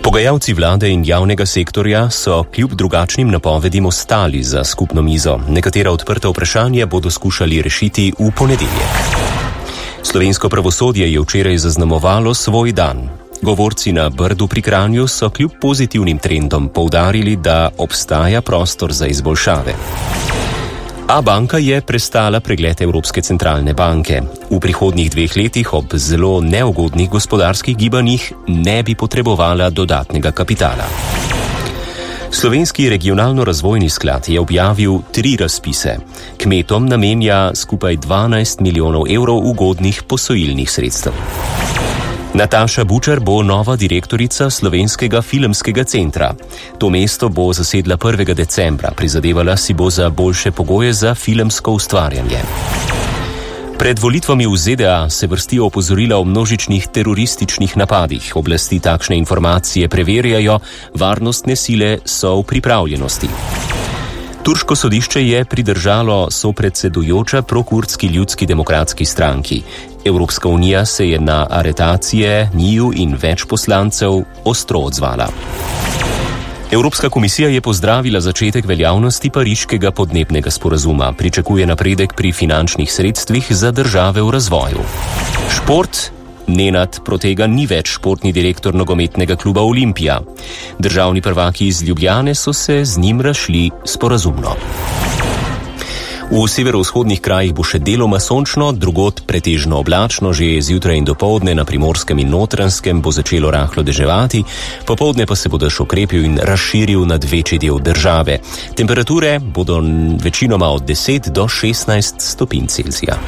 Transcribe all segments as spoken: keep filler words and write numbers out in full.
Pogajalci vlade in javnega sektorja so kljub drugačnim napovedim ostali za skupno mizo. Nekatera odprta vprašanja bodo skušali rešiti v ponedeljek. Slovensko pravosodje je včeraj zaznamovalo svoj dan. Govorci na Brdu pri Kranju so kljub pozitivnim trendom poudarili, da obstaja prostor za izboljšave. A-banka je prestala pregled Evropske centralne banke. V prihodnjih dveh letih ob zelo neugodnih gospodarskih gibanjih ne bi potrebovala dodatnega kapitala. Slovenski regionalno-razvojni sklad je objavil tri razpise. Kmetom namenja skupaj dvanajst milijonov evrov ugodnih posojilnih sredstev. Nataša Bučar bo nova direktorica Slovenskega filmskega centra. To mesto bo zasedla prvega decembra, prizadevala si bo za boljše pogoje za filmsko ustvarjanje. Pred volitvami v Z D A se vrstijo opozorila o množičnih terorističnih napadih. Oblasti takšne informacije preverjajo, varnostne sile so v pripravljenosti. Turško sodišče je pridržalo sopredsedujoča prokurdski ljudski demokratski stranki. Evropska unija se je na aretacije njiju in več poslancev ostro odzvala. Evropska komisija je pozdravila začetek veljavnosti pariškega podnebnega sporazuma. Pričakuje napredek pri finančnih sredstvih za države v razvoju. Šport. Nenad Protega ni več športni direktor nogometnega kluba Olimpija. Državni prvaki iz Ljubljane so se z njim razšli sporazumno. V severovzhodnih krajih bo še deloma sončno, drugod pretežno oblačno, že zjutraj in dopoldne na Primorskem in Notranjskem bo začelo rahlo deževati, popoldne pa se bo dež okrepil in razširil nad večji del države. Temperature bodo večinoma od deset do šestnajst stopinj Celzija.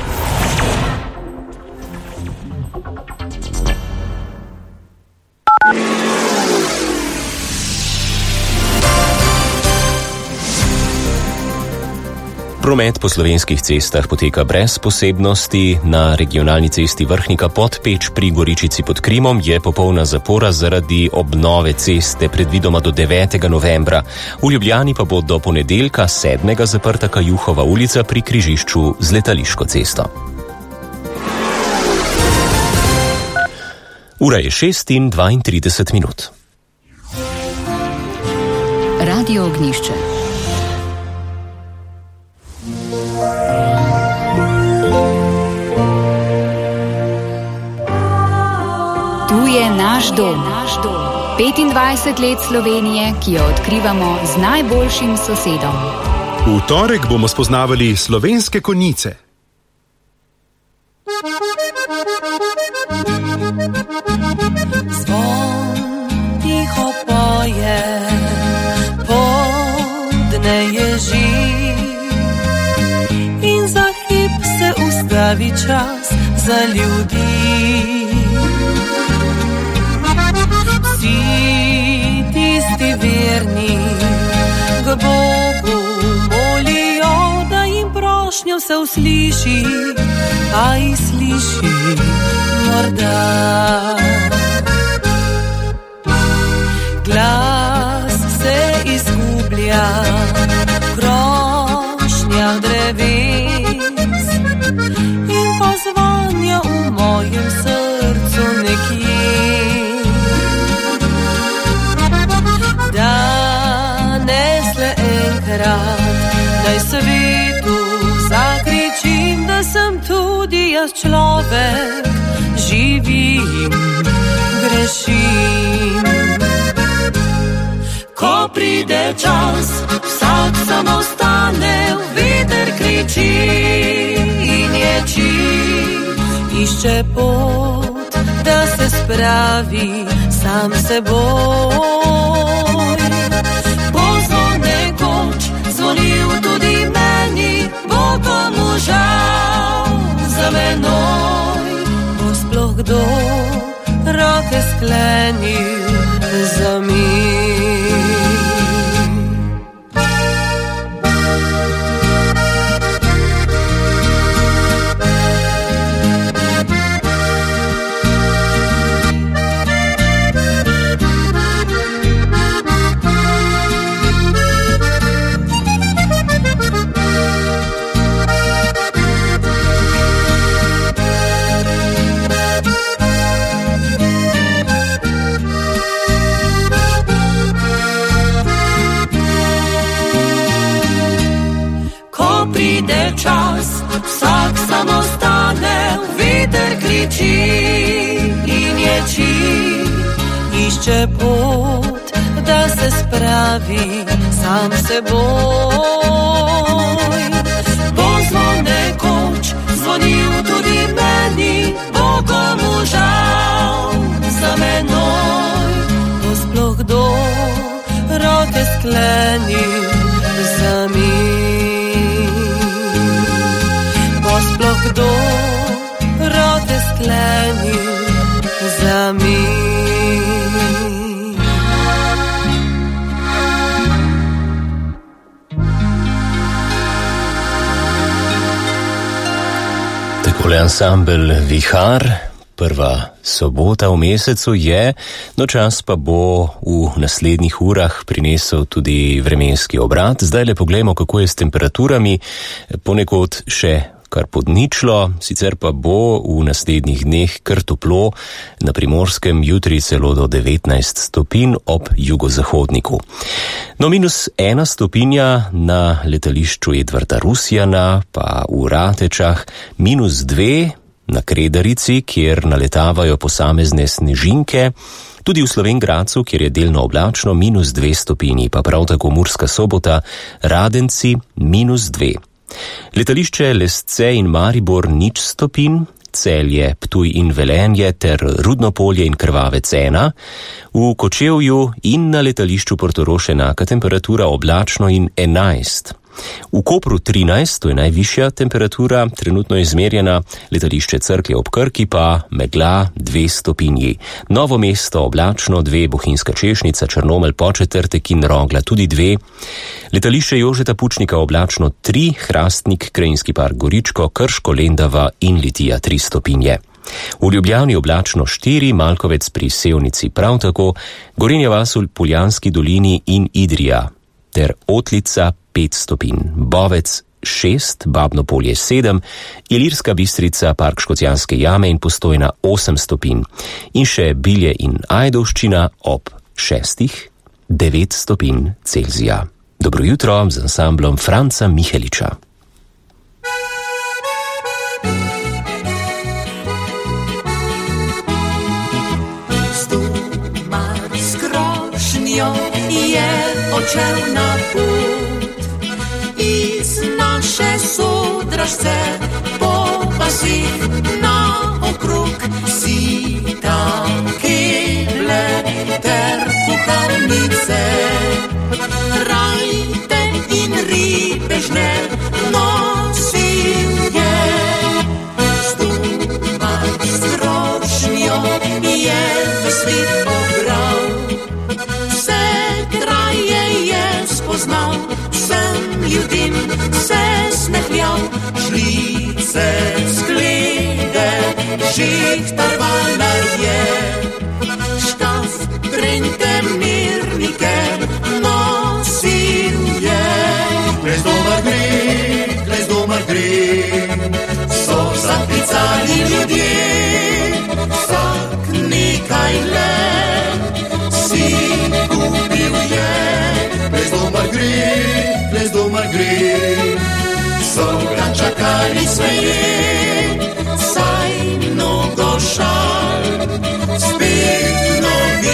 Promet po slovenskih cestah poteka brez posebnosti. Na regionalni cesti Vrhnika Podpeč pri Goričici pod Krimom je popolna zapora zaradi obnove ceste predvidoma do devetega novembra. V Ljubljani pa bo do ponedeljka sedmega zaprta Kajuhova ulica pri križišču z Letališko cesto. Ura je šest in dvaintrideset minut. Radio Ognjišče. Tu je naš dom. petindvajset let Slovenije, ki jo odkrivamo z najboljšim sosedom. V torek bomo spoznavali slovenske konjice. Zvon tiho poje, podne ježi in za hip se ustavi čas za ljudi. Vsi tisti verni k Bogu molijo, da jim prošnjo se usliši, a jih sliši morda. Glas se izgublja v krošnjah dreves in pozvanja v mojem srcu nekje. Danes le enkrat naj svetu zakričim, da sem tudi jaz človek, živim, grešim. Ko pride čas, vsak samo stane, v veter kriči in ječi, išče pot, da se spravi sam seboj. Pozvon nekoč zvonil tudi meni, bo komu žal za menoj. Bo sploh kdo roke sklenil za mi. vsak samo stane, veter kriči in ječi, išče pot, da se spravi sam seboj. Bo zvon nekoč zvonil tudi meni, bo komu žal za menoj. Bo sploh kdo roke sklenil za min. Bo sploh kdo roke sklenil za min. Takole ansambel Vihar, prva sobota v mesecu je, no čas pa bo v naslednjih urah prinesel tudi vremenski obrat. Zdaj le poglejmo, kako je s temperaturami, ponekod še kar pod ničlo, sicer pa bo v naslednjih dneh kar toplo, na Primorskem jutri celo do devetnajst stopinj ob jugozahodniku. No, minus ena stopinja na letališču Edvarda Rusjana, pa v Ratečah, minus dve na Kredarici, kjer naletavajo posamezne snežinke, tudi v Slovenj Gradcu, kjer je delno oblačno, minus dve stopinji, pa prav tako Murska Sobota, Radenci, minus dve. Letališče Lesce in Maribor nič stopinj, Celje, Ptuj in Velenje ter Rudnopolje in Krvavec ena, v Kočevju in na letališču Portorož enaka temperatura, oblačno in enajst. V Kopru trinajst, to je najvišja temperatura, trenutno izmerjena, letališče Cerklje ob Krki pa megla dve stopinji. Novo mesto oblačno dve, Bohinjska Češnica, Črnomelj, Podčetrtek in Rogla tudi dve. Letališče Jožeta Pučnika oblačno tri, Hrastnik, Krajinski park Goričko, Krško, Lendava in Litija tri stopinje. V Ljubljani oblačno štiri, Malkovec pri Sevnici prav tako, Gorenja vas v Poljanski dolini in Idrija ter Otlica pet stopinj, Bovec šest, Babno polje sedem, Ilirska Bistrica, park Škocjanske jame in Postojna osem stopinj in še Bilje in Ajdovščina ob šestih, devet stopinj Celzija. Dobro jutro z ansamblom Franca Miheliča. Stumar s krošnjo je odšel na put, iz naše sodražce po pasih naokrog, si tam keble ter kuhalnice, rajte in ribežne nosil je. Stumar s krošnjo je v svet pobral, vse kraje je spoznal, vsem ljudem se smehljal, žlice sklede žihtarvala je, škaf trente mirnike nosil je. Glez domar gre, glez domar gre, so zaklicali ljudje, vsak nekaj let si kupil je. Glez domar gre, glez domar gre, so ga čakali sveje.